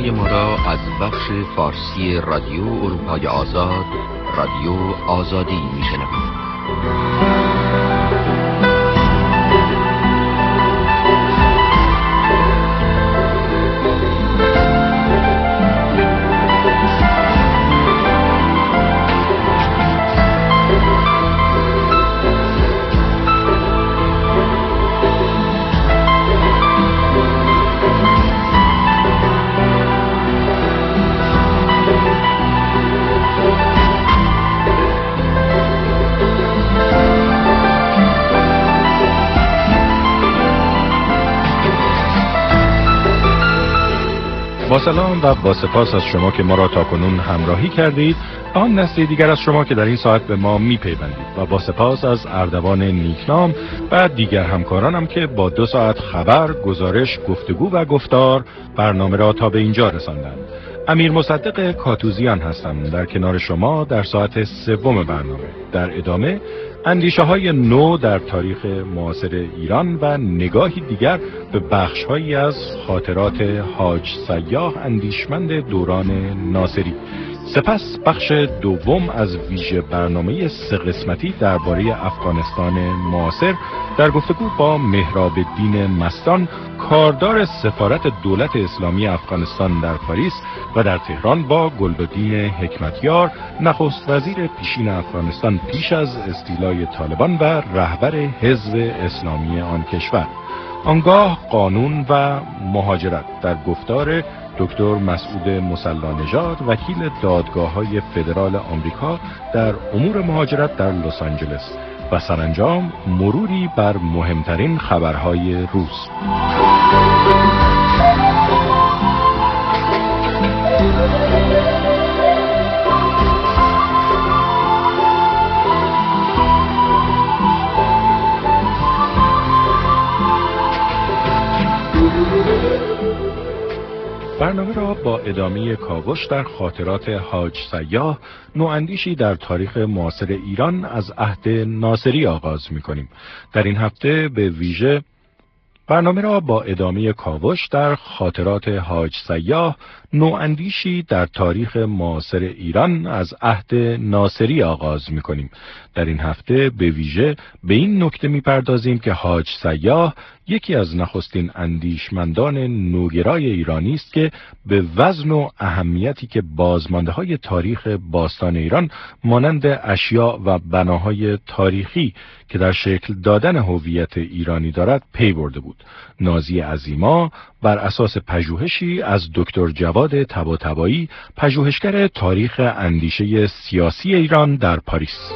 برنامه‌های ما را از بخش فارسی رادیو اروپای آزاد، رادیو آزادی میشنوید. با سلام و با سپاس از شما که ما را تاکنون همراهی کردید و آن نسل دیگر از شما که در این ساعت به ما میپیوندید و با سپاس از اردوان نیکنام و دیگر همکارانم که با 2 ساعت خبر، گزارش، گفتگو و گفتار برنامه را تا به اینجا رساندند. امیر مصدق کاتوزیان هستم در کنار شما در ساعت 3 برنامه. در ادامه اندیشه های نو در تاریخ معاصر ایران و نگاهی دیگر به بخش‌هایی از خاطرات حاج سیاح اندیشمند دوران ناصری. سپس بخش دوم از ویژه برنامه 3 قسمتی درباره افغانستان معاصر در گفتگو با مهراب الدین مستان، کاردار سفارت دولت اسلامی افغانستان در پاریس و در تهران، با گلبدین حکمتیار، نخست وزیر پیشین افغانستان پیش از استیلای طالبان و رهبر حزب اسلامی آن کشور. آنگاه قانون و مهاجرت در گفتار دکتر مسعود مصلانژاد، وکیل دادگاه‌های فدرال آمریکا در امور مهاجرت در لس آنجلس، و سرانجام مروری بر مهمترین خبرهای روز. برنامه را با ادامه کاوش در خاطرات حاج سیاح، نواندیشی در تاریخ معاصر ایران از عهد ناصری آغاز می‌کنیم. در این هفته به ویژه برنامه را با ادامه کاوش در خاطرات حاج سیاح، نواندیشی در تاریخ معاصر ایران از عهد ناصری آغاز می‌کنیم. در این هفته به ویژه به این نکته می‌پردازیم که حاج سیاح یکی از نخستین اندیشمندان نوگرای ایرانی است که به وزن و اهمیتی که بازمانده‌های تاریخ باستان ایران مانند اشیاء و بناهای تاریخی که در شکل دادن هویت ایرانی دارد پی برده بود. نازی عظیما بر اساس پژوهشی از دکتر جواد طباطبایی، پژوهشگر تاریخ اندیشه سیاسی ایران در پاریس.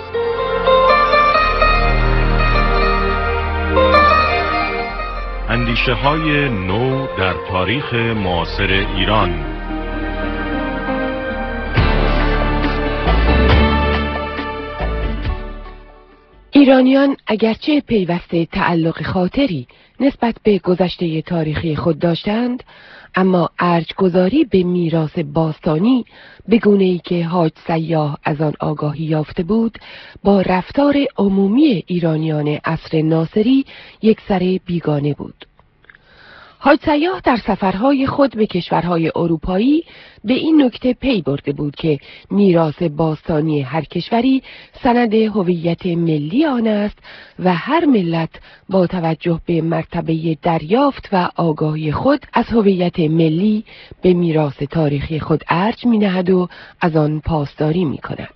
اندیشه های نو در تاریخ معاصر ایران. ایرانیان اگرچه پیوسته تعلق خاطری نسبت به گذشته تاریخی خود داشتند، اما ارجگذاری به میراث باستانی به گونه‌ای که حاج سیاح از آن آگاهی یافته بود، با رفتار عمومی ایرانیان عصر ناصری یکسره بیگانه بود. حاج سیاح در سفرهای خود به کشورهای اروپایی به این نکته پی برده بود که میراث باستانی هر کشوری سند هویت ملی آن است و هر ملت با توجه به مرتبه دریافت و آگاهی خود از هویت ملی به میراث تاریخی خود ارج می‌نهد و از آن پاسداری می‌کند.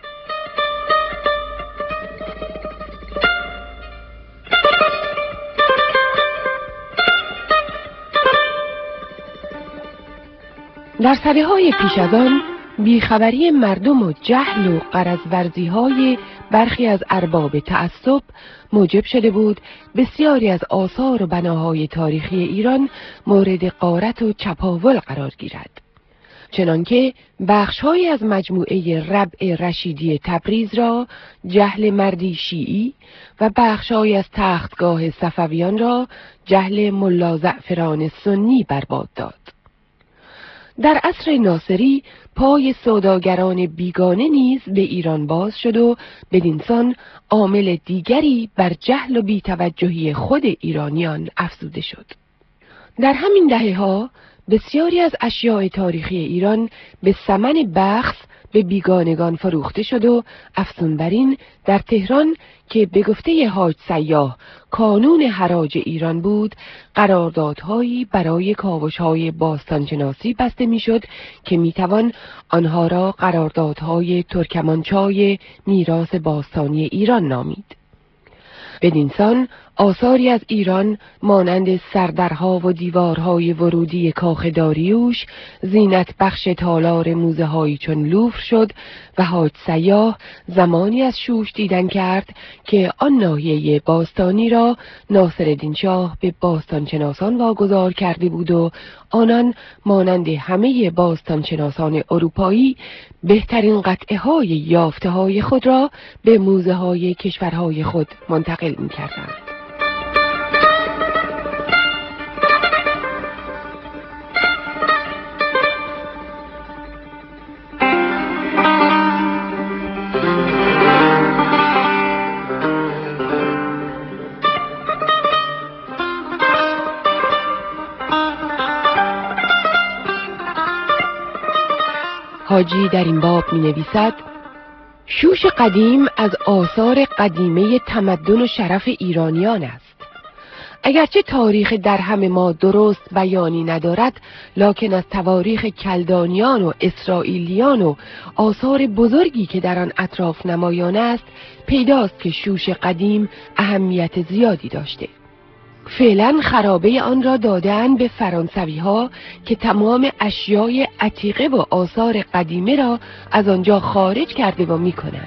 در سده‌های پیش از آن، بیخبری مردم و جهل و غرض‌ورزی‌های برخی از ارباب تعصب موجب شده بود بسیاری از آثار و بناهای تاریخی ایران مورد غارت و چپاول قرار گیرد. چنانکه بخش‌هایی از مجموعه ربع رشیدی تبریز را جهل مردی شیعی و بخش‌هایی از تختگاه صفویان را جهل ملا زعفران سنی برباد داد. در عصر ناصری پای سوداگران بیگانه نیز به ایران باز شد و بدینسان عامل دیگری بر جهل و بی‌توجهی خود ایرانیان افزوده شد. در همین دهه‌ها بسیاری از اشیاء تاریخی ایران به ثمن بخس به بیگانگان فروخته شد و افزون بر این در تهران که به گفته حاج سیاح کانون حراج ایران بود، قراردادهایی برای کاوش‌های باستانشناسی بسته میشد که میتوان آنها را قراردادهای ترکمانچای میراث باستانی ایران نامید. بدینسان آثاری از ایران مانند سردرها و دیوارهای ورودی کاخ داریوش زینت بخش تالار موزه هایی چون لوفر شد و حاج سیاح زمانی از شوش دیدن کرد که آن ناحیه باستانی را ناصرالدین شاه به باستانشناسان واگذار کرده بود و آنان مانند همه باستانشناسان اروپایی بهترین قطعه های یافته های خود را به موزه های کشورهای خود منتقل می کردند. حاجی در این باب می نویسد: شوش قدیم از آثار قدیمه تمدن و شرف ایرانیان است. اگرچه تاریخ درهم ما درست بیانی ندارد، لکن از تواریخ کلدانیان و اسرائیلیان و آثار بزرگی که در آن اطراف نمایان است پیداست که شوش قدیم اهمیت زیادی داشته. فعلا خرابه آن را دادن به فرانسوی ها که تمام اشیای عتیقه و آثار قدیمه را از آنجا خارج کرده و می کنند.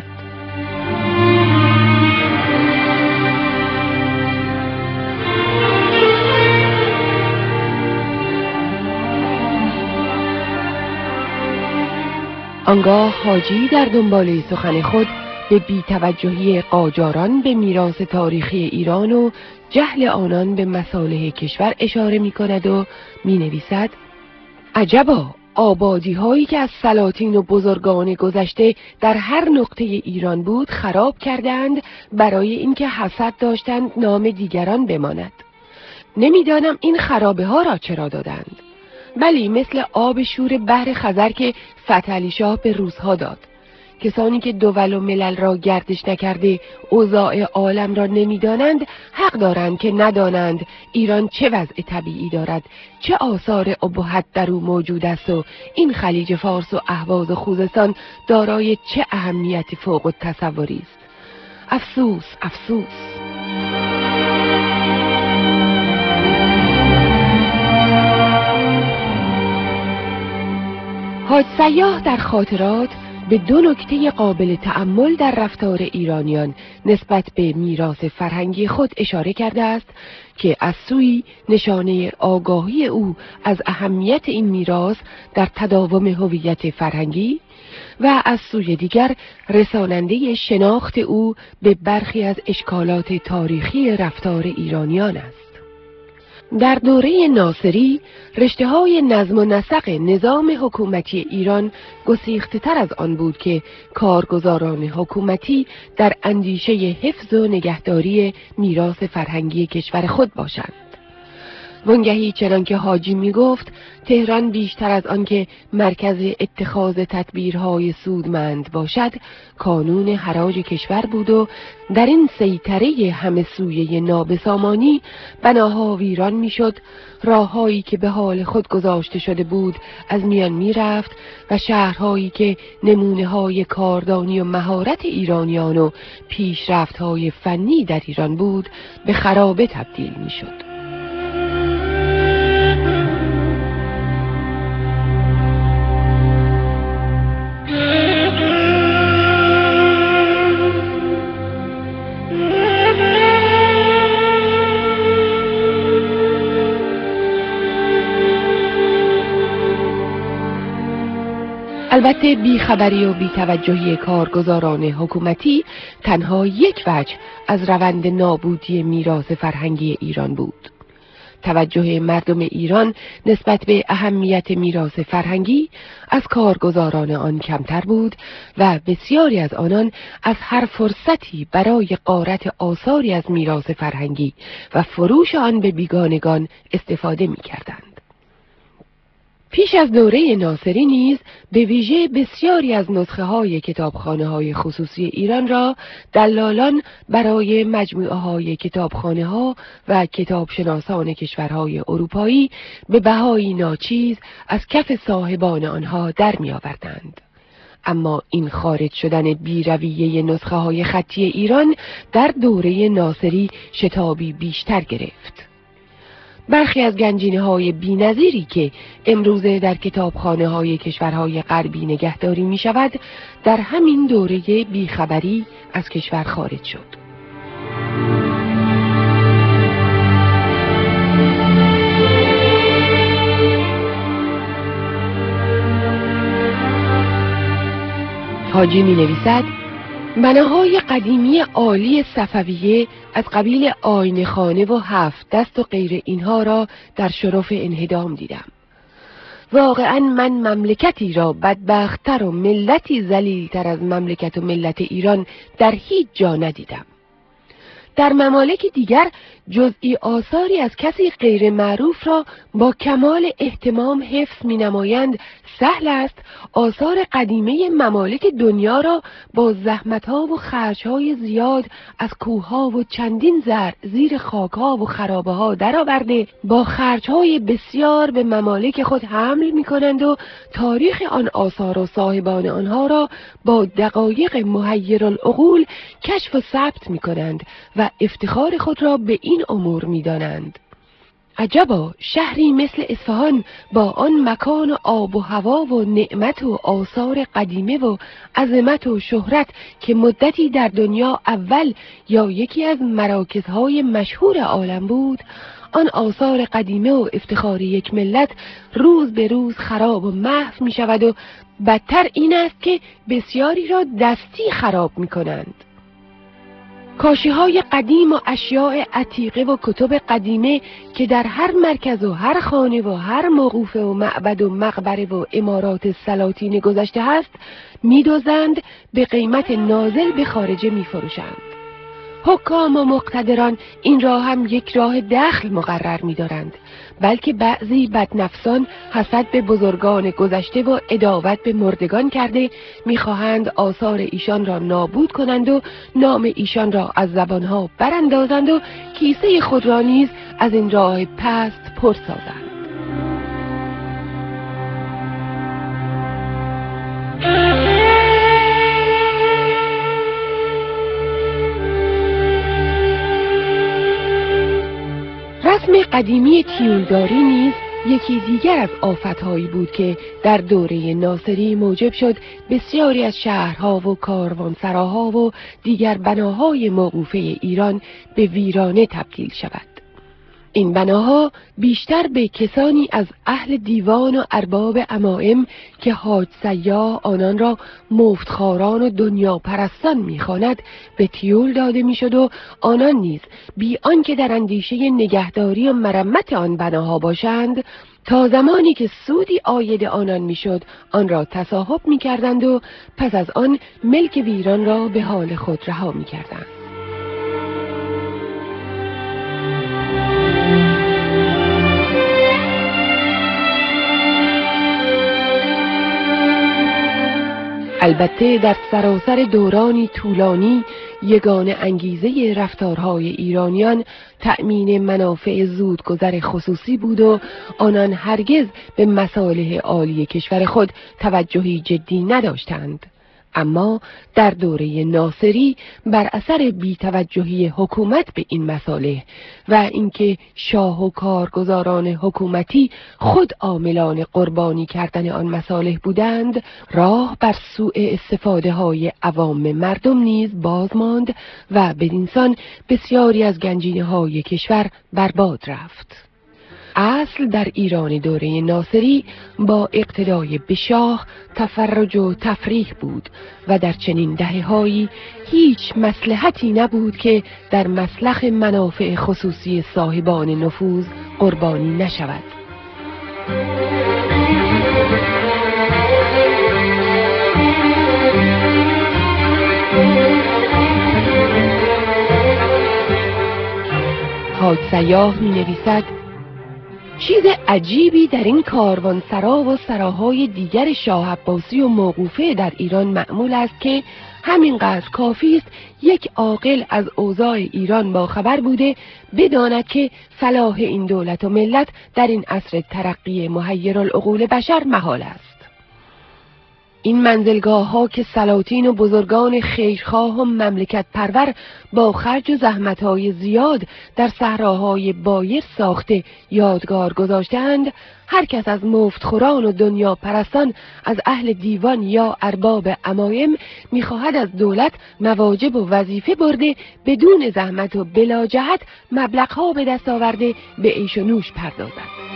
آنگاه حاجی در دنباله سخن خود به بی‌توجهی قاجاران به میراث تاریخی ایران و جهل آنان به مصالح کشور اشاره می کند و می نویسد: عجبا، آبادی هایی که از سلاطین و بزرگان گذشته در هر نقطه ایران بود خراب کردند برای اینکه حسد داشتند نام دیگران بماند. نمیدانم این خرابه ها را چرا دادند. بلی، مثل آب شور بحر خزر که فتحعلی شاه به روس‌ها داد. کسانی که دول و ملل را گردش نکرده اوضاع عالم را نمیدانند حق دارند که ندانند ایران چه وضع طبیعی دارد، چه آثار ابهت در او موجود است و این خلیج فارس و اهواز و خوزستان دارای چه اهمیتی فوق التصوری است. افسوس، افسوس. حاج سیاح در خاطرات به دو نکته قابل تأمل در رفتار ایرانیان نسبت به میراث فرهنگی خود اشاره کرده است که از سوی نشانه آگاهی او از اهمیت این میراث در تداوم هویت فرهنگی و از سوی دیگر رساننده شناخت او به برخی از اشکالات تاریخی رفتار ایرانیان است. در دوره ناصری رشته‌های نظم و نسق نظام حکومتی ایران گسیخته‌تر از آن بود که کارگزاران حکومتی در اندیشه حفظ و نگهداری میراث فرهنگی کشور خود باشند. وانگهی چنانکه حاجی می گفت تهران بیشتر از آن که مرکز اتخاذ تدبیرهای سودمند باشد کانون حراج کشور بود و در این سیطره همه سویه نابسامانی بناها ویران می شد، راههایی که به حال خود گذاشته شده بود از میان می رفت و شهرهایی که نمونه های کاردانی و مهارت ایرانیان و پیشرفت های فنی در ایران بود به خرابه تبدیل می شد. البته بیخبری و بی‌توجهی کارگزاران حکومتی تنها یک وجه از روند نابودی میراث فرهنگی ایران بود. توجه مردم ایران نسبت به اهمیت میراث فرهنگی از کارگزاران آن کمتر بود و بسیاری از آنان از هر فرصتی برای غارت آثاری از میراث فرهنگی و فروش آن به بیگانگان استفاده می‌کردند. پیش از دوره ناصری نیز به ویژه بسیاری از نسخه‌های کتابخانه‌های خصوصی ایران را دلالان برای مجموعه‌های کتابخانه‌ها و کتابشناسان کشورهای اروپایی به بهایی ناچیز از کف صاحبان آنها در می‌آوردند. اما این خارج شدن بی‌رویه نسخه‌های خطی ایران در دوره ناصری شتابی بیشتر گرفت. برخی از گنجینه‌های بی‌نظیری که امروزه در کتابخانه‌های کشورهای غربی نگهداری می‌شود، در همین دوره بیخبری از کشور خارج شد. حاجی می‌نویسد: بناهای قدیمی عالی صفویه از قبیل آینه خانه و هفت دست و غیر اینها را در شرف انهدام دیدم. واقعا من مملکتی را بدبخت‌تر و ملتی ذلیل‌تر از مملکت و ملت ایران در هیچ جا ندیدم. در ممالک دیگر جزئی آثاری از کسی غیر معروف را با کمال اهتمام حفظ می نمایند. سهل است آثار قدیمه ممالک دنیا را با زحمتها و خرجهای زیاد از کوهها و چندین ذره زیر خاکها و خرابه‌ها درآورده با خرجهای بسیار به ممالک خود حمل می کنند و تاریخ آن آثار و صاحبان آنها را با دقایق محیرالعقول کشف و ثبت می کنند و افتخار خود را به این امور می دانند. عجبا شهری مثل اصفهان با آن مکان و آب و هوا و نعمت و آثار قدیمه و عظمت و شهرت که مدتی در دنیا اول یا یکی از مراکزهای مشهور عالم بود، آن آثار قدیمه و افتخار یک ملت روز به روز خراب و محو می شود و بدتر این است که بسیاری را دستی خراب می کنند. کاشی‌های قدیم و اشیاء عتیقه و کتب قدیمه که در هر مرکز و هر خانه و هر موقوفه و معبد و مقبره و امارات سلاطین گذشته هست می‌دزدند، به قیمت نازل به خارجه می‌فروشند. حکام و مقتدران این را هم یک راه دخل مقرر می‌دارند، بلکه بعضی بدنفسان حسد به بزرگان گذشته و عداوت به مردگان کرده می‌خواهند آثار ایشان را نابود کنند و نام ایشان را از زبانها براندازند و کیسه خود را نیز از این راه پست پر سازند. رسم قدیمی تیولداری نیز یکی دیگر از آفت‌هایی بود که در دوره ناصری موجب شد بسیاری از شهرها و کاروانسراها و دیگر بناهای موقوفه ایران به ویرانه تبدیل شود. این بناها بیشتر به کسانی از اهل دیوان و ارباب عمائم که حاج سیاح آنان را مفتخواران و دنیا پرستان می‌خواند به تیول داده می‌شد و آنان نیز بی آنکه در اندیشه نگهداری و مرمت آن بناها باشند، تا زمانی که سودی عاید آنان میشد آن را تصاحب می‌کردند و پس از آن ملک ویران را به حال خود رها می‌کردند. البته در سراسر دورانی طولانی یگانه انگیزه رفتارهای ایرانیان تأمین منافع زودگذر خصوصی بود و آنان هرگز به مصالح عالی کشور خود توجهی جدی نداشتند. اما در دوره ناصری بر اثر بی‌توجهی حکومت به این مصالح و اینکه شاه و کارگزاران حکومتی خود عاملان قربانی کردن آن مصالح بودند، راه بر سوء استفاده های عوام مردم نیز باز ماند و بدینسان بسیاری از گنجینه های کشور برباد رفت. اصل در ایران دوره ناصری با اقتدای به شاه تفرج و تفریح بود و در چنین دهه‌هایی هیچ مصلحتی نبود که در مصلح منافع خصوصی صاحبان نفوذ قربانی نشود. حاج سیاح می نویسد: چیز عجیبی در این کاروانسرا و سراهای دیگر شاه عباسی و موقوفه در ایران معمول است که همینقدر کافی است یک عاقل از اوضاع ایران با خبر بوده بداند که صلاح این دولت و ملت در این عصر ترقی محیرالعقول بشر محال است. این منزلگاه ها که سلاطین و بزرگان خیرخواه و مملکت پرور با خرج و زحمت های زیاد در صحراهای بایر ساخته یادگار گذاشتند، هر کس از مفتخوران و دنیا پرستان از اهل دیوان یا ارباب عمایم میخواهد از دولت مواجب و وظیفه برده بدون زحمت و بلا جهت مبلغها به دست آورده به عیش و نوش پردازد.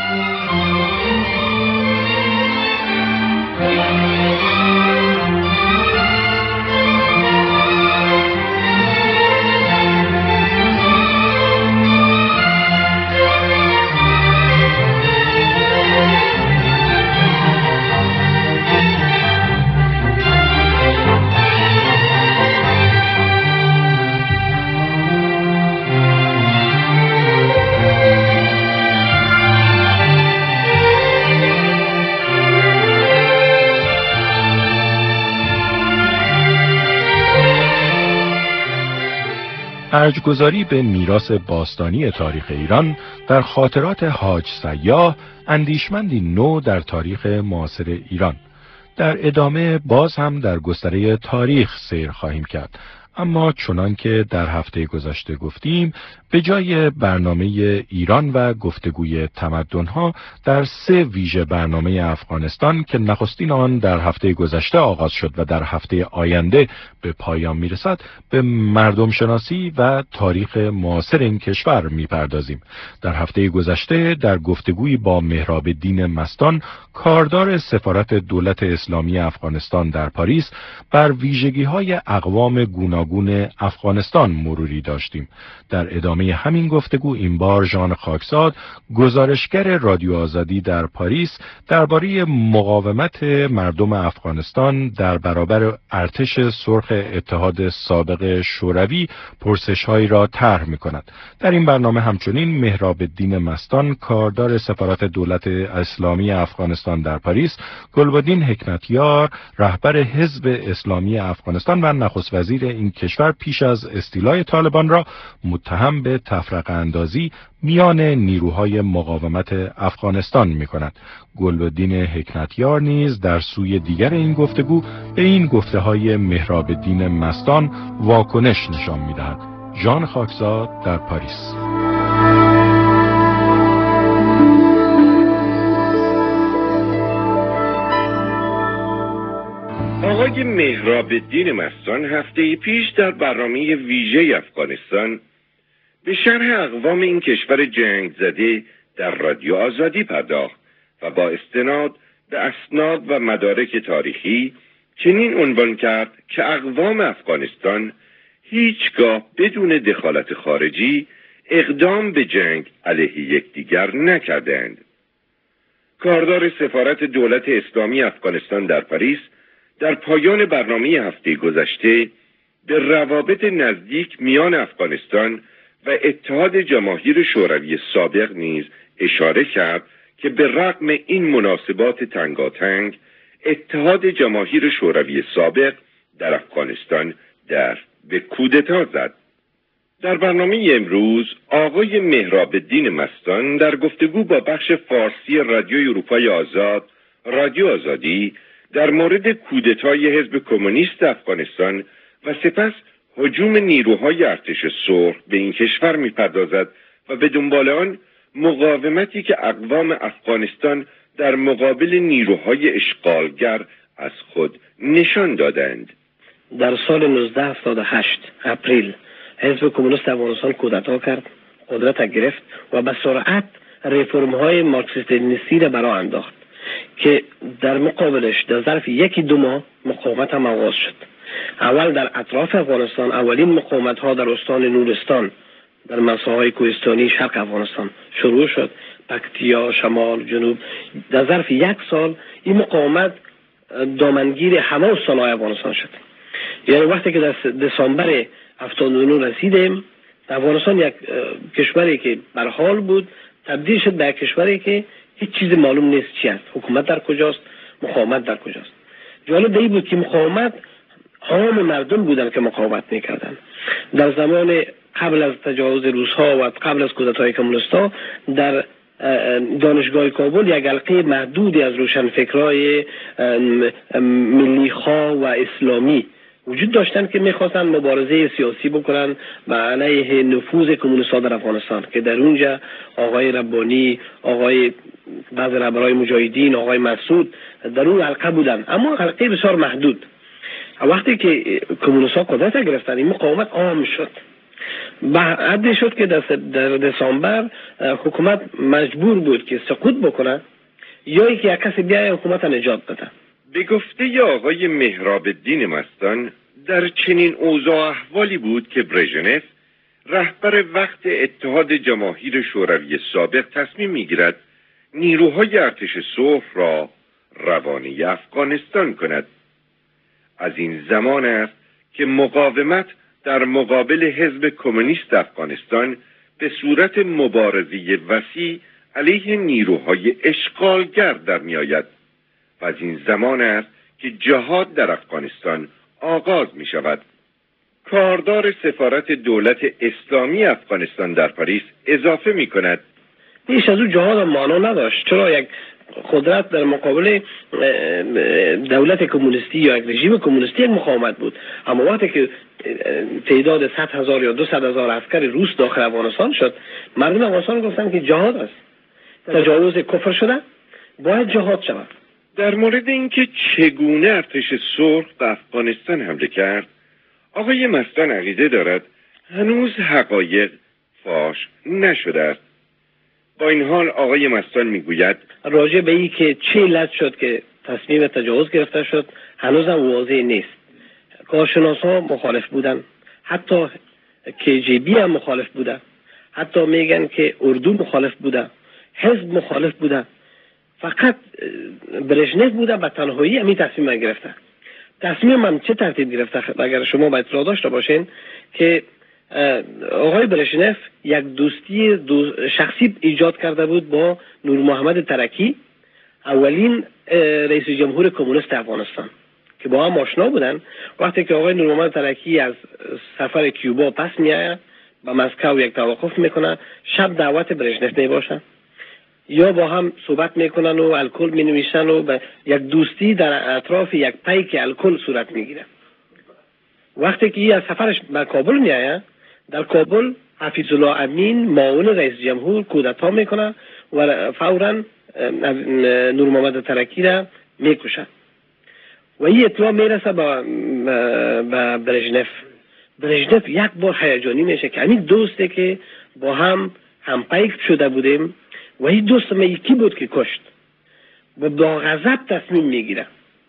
ارجگذاری به میراث باستانی تاریخ ایران در خاطرات حاج سیاح اندیشمندی نو در تاریخ معاصر ایران. در ادامه باز هم در گستره تاریخ سیر خواهیم کرد، اما چنان که در هفته گذشته گفتیم به جای برنامه ایران و گفتگوی تمدن‌ها در 3 ویژه برنامه افغانستان که نخستین آن در هفته گذشته آغاز شد و در هفته آینده به پایان میرسد به مردم شناسی و تاریخ معاصر این کشور میپردازیم. در هفته گذشته در گفتگوی با مهراب الدین مستان کاردار سفارت دولت اسلامی افغانستان در پاریس بر ویژگی‌های اقوام گوناگون افغانستان مروری داشتیم. در ادامه همین گفتگو این بار ژان خاکزاد، گزارشگر رادیو آزادی در پاریس، درباره مقاومت مردم افغانستان در برابر ارتش سرخ اتحاد سابق شوروی پرسش‌هایی را طرح می‌کند. در این برنامه همچنین مهراب الدین مستان، کاردار سفارت دولت اسلامی افغانستان در پاریس، گلبدین حکمتیار، رهبر حزب اسلامی افغانستان و نخست وزیر این کشور پیش از استیلای طالبان را متهم به تفرقه اندازی میان نیروهای مقاومت افغانستان می‌کند. گلبدین حکمتیار نیز در سوی دیگر این گفتگو به این گفته‌های مهراب الدین مستان واکنش نشان می‌دهد. ژان خاکزاد در پاریس. آقای مهراب الدین مستان هفته پیش در برنامه ویژه افغانستان به شرح اقوام این کشور جنگ زده در رادیو آزادی پرداخت و با استناد به اسناد و مدارک تاریخی چنین عنوان کرد که اقوام افغانستان هیچگاه بدون دخالت خارجی اقدام به جنگ علیه یکدیگر نکردند. کاردار سفارت دولت اسلامی افغانستان در پاریس در پایان برنامه هفته گذشته به روابط نزدیک میان افغانستان و اتحاد جماهیر شوروی سابق نیز اشاره کرد که به رغم این مناسبات تنگاتنگ اتحاد جماهیر شوروی سابق در افغانستان دست به کودتا زد. در برنامه امروز آقای مهراب الدین مستان در گفتگو با بخش فارسی رادیوی اروپای آزاد، رادیو آزادی، در مورد کودتای حزب کمونیست افغانستان و سپس هجوم نیروهای ارتش سرخ به این کشور می‌پردازد و به دنبال آن مقاومتی که اقوام افغانستان در مقابل نیروهای اشغالگر از خود نشان دادند. در سال 1978 اپریل حزب کمونیست افغانستان کودتا کرد، قدرت گرفت و به سرعت ریفرم‌های مارکسیست لنینیستی را برآ انداخت که در مقابلش در ظرف 1-2 ماه مقاومت هم آغاز شد. اول در اطراف افغانستان اولین مقاومت‌ها در استان نورستان در منطقه‌های کوهستانی شرق افغانستان شروع شد، پکتیا، شمال، جنوب. در ظرف 1 سال این مقاومت دامنگیر همه استان‌های افغانستان شد. یعنی وقتی که در دسامبر 79 رسیدیم، افغانستان یک کشوری که بر حال بود تبدیل شد به کشوری که هیچ چیز معلوم نیست چی است، حکومت در کجاست، مقاومت در کجاست. جالب این بود که مقاومت عام مردم بودن که مقاومت میکردن. در زمان قبل از تجاوز روس‌ها و قبل از کودتای کمونیست‌ها در دانشگاه کابل یک حلقه محدودی از روشنفکرای ملی‌خواه و اسلامی وجود داشتن که میخواستن مبارزه سیاسی بکنن و علیه نفوذ کمونیست‌ها در افغانستان، که در اونجا آقای ربانی، آقای بعض رهبرای مجاهدین، آقای مسعود در اون حلقه بودن، اما حلقه بسیار محدود. وقتی که کمونیست‌ها قدرت گرفتن این مقاومت عام شد. بعد شد که در دسامبر حکومت مجبور بود که سقوط بکنه یا که یک کسی بیای حکومت نجات بده. به گفته آقای مهراب الدین مستان در چنین اوضاع احوالی بود که برژنف رهبر وقت اتحاد جماهیر شوروی سابق تصمیم میگیرد نیروهای ارتش صلح را روانه افغانستان کند. از این زمان است که مقاومت در مقابل حزب کمونیست افغانستان به صورت مبارزه وسیع علیه نیروهای اشغالگر در می آید و از این زمان است که جهاد در افغانستان آغاز می شود. کاردار سفارت دولت اسلامی افغانستان در پاریس اضافه می کند: پیش از او جهاد معنا نداشت، چرا یک قدرت در مقابل دولت کمونیستی یا یک رژیم کمونیستی یک مقاومت بود، اما وقتی که تعداد 100,000 یا 200,000 عسکر روس داخل افغانستان شد، مردم افغانستان گفتن که جهاد است، تجاوز کفر شده، باید جهاد شود. در مورد اینکه چگونه ارتش صلح به افغانستان حمله کرد، آقای مستان عقیده دارد هنوز حقایق فاش نشده است. با این حال آقای مستان میگوید راجع به این که چه علت شد که تصمیم تجاوز گرفته شد هنوز هم واضح نیست. کارشناسا مخالف بودن، حتی KGB هم مخالف بوده، حتی میگن که اردو مخالف بوده، حزب مخالف بوده، فقط برژنف بوده به تنهایی همین تصمیم گرفته. تصمیم هم چه ترتیب گرفته؟ اگر شما با اطلاع داشته باشین که آقای برژنف یک دوستی شخصی ایجاد کرده بود با نور محمد ترکی، اولین رئیس جمهور کمونیست افغانستان، که با هم آشنا بودن. وقتی که آقای نور محمد ترکی از سفر کیوبا پس میآید با مسکو یک توقف میکنه، شب دعوت برژنف میباشه، یا با هم صحبت میکنن و الکل مینویسن و به یک دوستی در اطراف یک پیک الکل صورت میگیره. وقتی که از سفرش به کابل میآید، در کابل حفیظ الله امین معاون رئیس جمهور کودتا میکنه و فوراً نور محمد ترکی را میکشه و این اطلاع میرسه به برژنف. برژنف یک بار هیجانی میشه که همین دوسته که با هم پیک شده بودیم و این دوست ما یکی بود که کشت و با غضب تصمیم میگیره.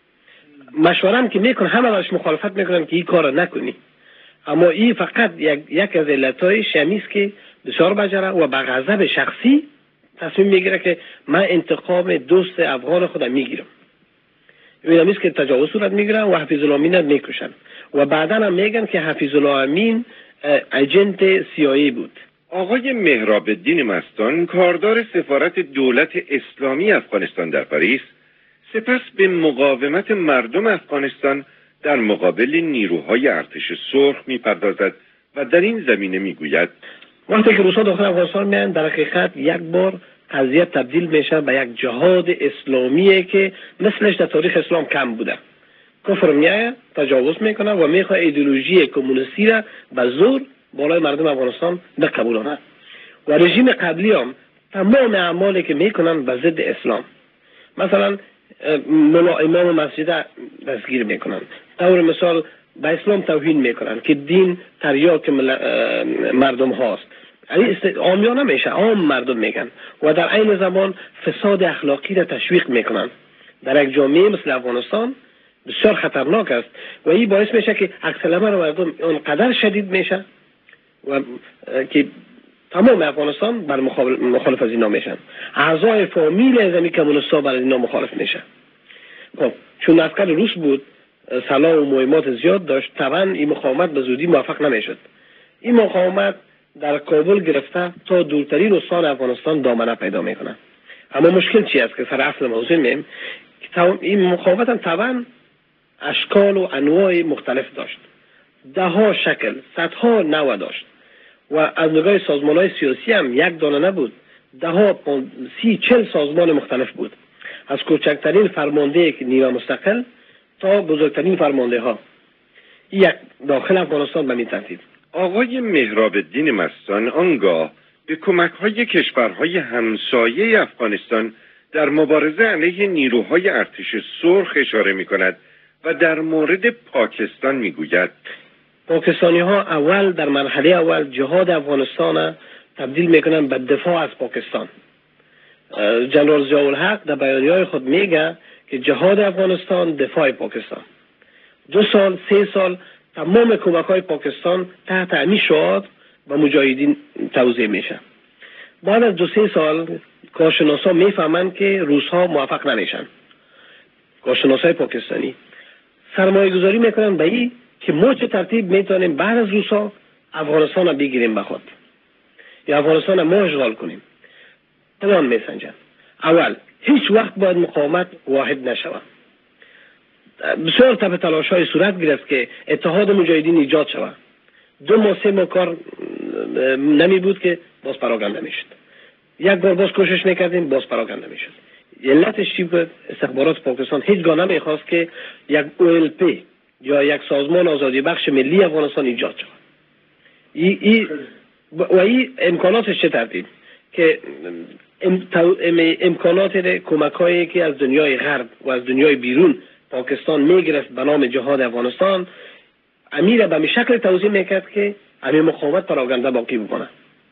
مشورم که میکنه همه باش مخالفت میکنن که این کار نکنی، اما این فقط یک از علتهای شمیست که بسیار بجره و با غضب شخصی تصمیم میگیره که من انتقام دوست افغان خودم میگیرم. این همیست که تجاوز صورت میگیرن و حفیظ الله امین میکشن و بعدا هم میگن که حفیظ الله امین ایجنت CIA بود. آقای مهراب الدین مستان کاردار سفارت دولت اسلامی افغانستان در پاریس سپس به مقاومت مردم افغانستان در مقابل نیروهای ارتش صلح میپردازد و در این زمینه میگوید وقتی که روس‌ها داخل افغانستان میان، در حقیقت یک بار قضیه تبدیل میشه به یک جهاد اسلامیه که مثلش در تاریخ اسلام کم بوده. کفر میایه، تجاوز میکنه و میخواد ایدئولوژی کمونیستی را به زور بالای مردم افغانستان بقبولانه و رژیم قبلی هم تمام اعمالی که میکنن به ضد اسلام، مثلا امام مسجد دستگیر میکنن، طور مثال به اسلام توهین میکنن که دین تریاک مردم هاست، عامیانه میشه، عام مردم میگن و در عین زمان فساد اخلاقی را تشویق میکنن. در یک جامعه مثل افغانستان بسیار خطرناک است و این باعث میشه که عکس‌العمل مردم اونقدر شدید میشه و که تمام افغانستان بر مخالف از اینا میشن. اعضای فامیل از این کمونیست‌ها بر اینا مخالف میشن. خب چون عسکر روس بود، سلاح و مهمات زیاد داشت، طبعا این مقاومت به زودی موفق نمیشد. این مقاومت در کابل گرفته تا دورترین استان افغانستان دامنه پیدا میکنه. اما مشکل چی است که سر اصل موضوع میم که این مخالفت هم طبعا اشکال و انواع مختلف داشت، ده ها شکل، صدها نوع داشت و از نگاه سازمان های سیاسی هم یک دانه نبود، ده ها 30-40 سازمان مختلف بود، از کوچکترین فرمانده نیروی مستقل تا بزرگترین فرمانده ها. یک داخل افغانستان به این ترتیب. آقای مهراب الدین مستان آنگاه به کمک‌های کشورهای همسایه افغانستان در مبارزه علیه نیروهای ارتش سرخ اشاره می‌کند و در مورد پاکستان می‌گوید پاکستانی ها اول در مرحله اول جهاد افغانستان تبدیل می‌کنند به دفاع از پاکستان. جنرال ضیاءالحق در بیانیه‌های خود میگه که جهاد افغانستان دفاع پاکستان. 2 سال 3 سال تمام کمک‌های پاکستان تحت همین شعار و مجاهدین توزیع میشه. بعد از 2-3 سال کارشناسا میفهمند که روس‌ها موفق نمیشن. کارشناسای پاکستانی سرمایه‌گذاری میکنن به این که ما چه ترتیب میتونیم بعد از روس‌ها افغانستان رو بگیریم به خود یا افغانستان رو ما اشغال کنیم. تمام میسنجن. اول هیچ وقت باید مقاومت واحد نشود. بسیار تب تلاش‌های صورت گرفت که اتحاد مجاهدین ایجاد شود. 2 ماه 3 ماه کار نمی بود که باز پراکنده میشد. یک بار باز کوشش میکردیم باز پراکنده میشد. علتش چی بود؟ استخبارات پاکستان هیچگاه نمیخواست که یک OLP یا یک سازمان آزادی بخش ملی افغانستان ایجاد شود. این امکاناتش چه ترتیب که امکانات کمک‌هایی که از دنیای غرب و از دنیای بیرون پاکستان میگرفت به نام جهاد افغانستان امیر به شکل توضیح میکرد که همین مقاومت پراکنده باقی بکنه.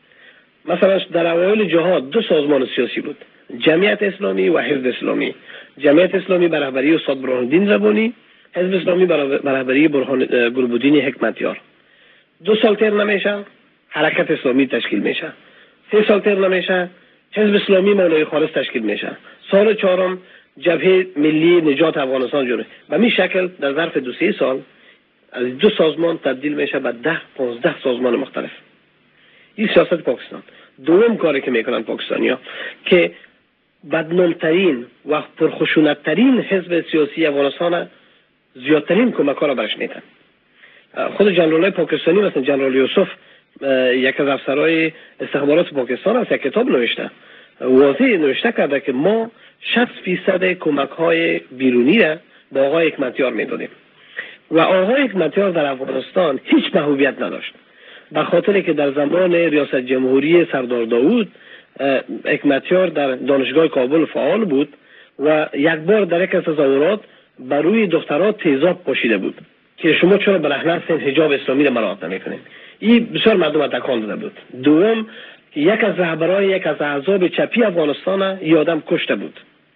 مثلا در اوایل جهاد 2 سازمان سیاسی بود، جمعیت اسلامی و حزب اسلامی. جمعیت اسلامی به رهبری استاد برهان‌الدین زبانی، حزب اسلامی به رهبری گلبدین حکمتیار. 2 سال تیر نمیشه حرکت اسلامی تشکیل میشه. 3 سال تیر نمیشه حزب اسلامی مولای خالص تشکیل میشه. سال 4 جبهه ملی نجات افغانستان جوړه. به این شکل در ظرف 2-3 سال از 2 سازمان تبدیل میشه به 10-15 سازمان مختلف. این سیاست پاکستان. دوم کاری که میکنن پاکستانیا که بدنامترین و پرخشونتترین حزب سیاسی افغانستان زیادترین کمک‌ها را برش میدن. خود جنرالای پاکستانی مثل جنرال یوسف یک از افسرهای استخبارات پاکستان است یک کتاب نوشته، واضح نوشته کرده که ما 60% کمک‌های بیرونی را با آقای حکمتیار میدادیم و آقای حکمتیار در افغانستان هیچ محبوبیت نداشت، به خاطر که در زمان ریاست جمهوری سردار داوود حکمتیار در دانشگاه کابل فعال بود و یک بار در یک از تظاهرات بر روی دخترها تیزاب پاشیده بود که شما چرا بالاخره حجاب اسلامی را مراعات نمی‌کنید. این بسیار مردم تکان داده بود. دوم یک از رهبران یک از احزاب چپی افغانستان این آدم کشته بود.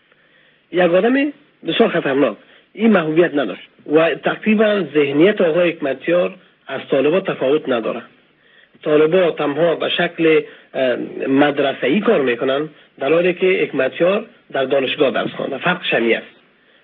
یک آدم بسیار خطرناک. این محبوبیت نداشت و تقریبا ذهنیت آقای حکمتیار از طالبان تفاوت نداره. طالبان تنها به شکل مدرسه‌ای کار میکنن، در حالی که حکمتیار در دانشگاه درس خوانده. فرقش همین است.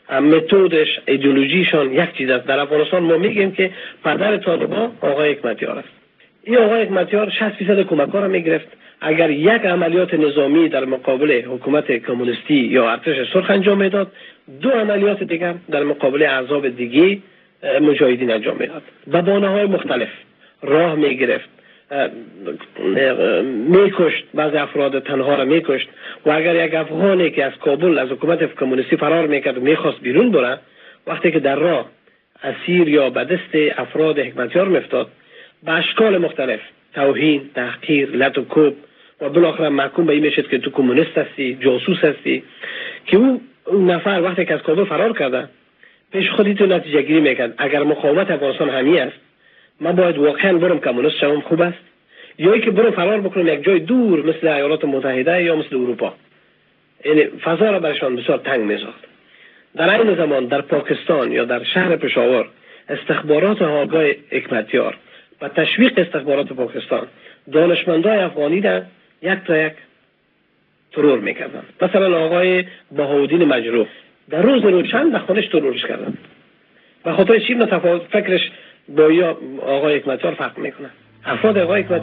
متدش، ایدئولوژیشون یک چیز است. در افغانستان ما میگیم که پدر طالبان آقای حکمتیار است. این آقای حکمتیار 60% کمک‌ها را میگرفت. اگر یک عملیات نظامی در مقابل حکومت کمونیستی یا ارتش سرخ انجام میداد، 2 عملیات دیگر در مقابل احزاب دیگه مجاهدین انجام میداد. به بهانه‌های مختلف راه میگرفت، میکشت، بعضی افراد تنها را میکشت و اگر یک افغانی که از کابل از حکومت کمونیستی فرار میکرد و میخواست بیرون بره، وقتی که در راه اسیر یا به دست افراد حکمتیار میفتاد، به اشکال مختلف توهین، تحقیر، لط و کوب و بالاخره محکوم به این میشد که تو کمونیست هستی، جاسوس هستی، که اون نفر وقتی که از کابل فرار کرده پیش خودی تو نتیجه گیری میکرد اگر مقاومت افغانستان همی است من باید واقعا برم کمونیست شوم، خوب است، یا اینکه برم فرار بکنم یک جای دور مثل ایالات متحده یا مثل اروپا. یعنی فضا را برشان بسیار تنگ می‌ساخت. در این زمان در پاکستان یا در شهر پشاور استخبارات آقای حکمتیار و تشویق استخبارات پاکستان دانشمندای افغانی را یک تا یک ترور میکردن. مثلا آقای بهاءالدین مجروح در روز روشن در خانه‌اش ترورش کردن. به خاطر چی؟ تفاوت فکرش با آقای حکمتیار فرق میکنه. افراد آقای حکمتیار